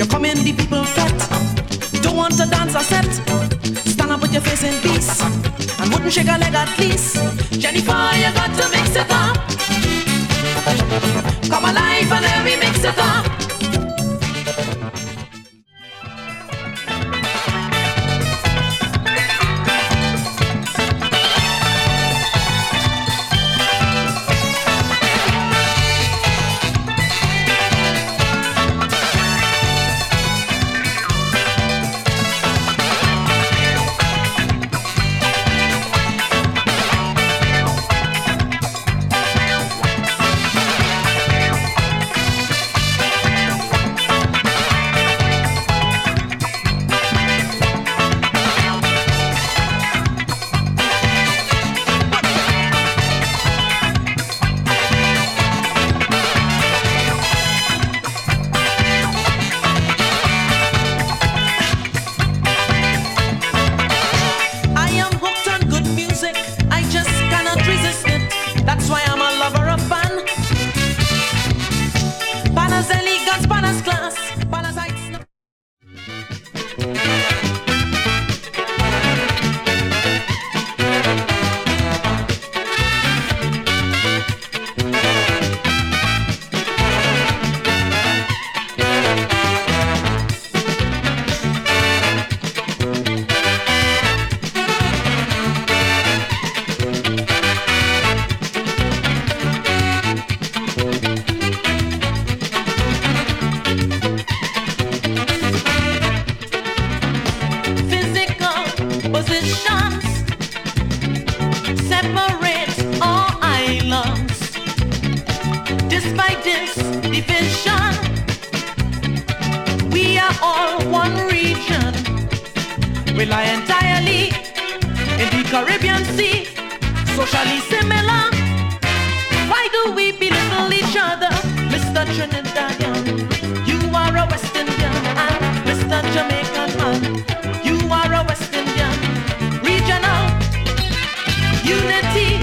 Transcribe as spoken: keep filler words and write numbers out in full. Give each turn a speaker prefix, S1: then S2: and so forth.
S1: You come in the people fret. Don't want to dance or set. Stand up with your face in peace and wouldn't shake a leg at least. Jennifer, you got to mix it up. Come alive and let me mix it up.
S2: Rely entirely in the Caribbean Sea, socially similar. Why do we belittle each other? Mister Trinidadian, you are a West Indian, and Mister Jamaican man, you are a West Indian. Regional unity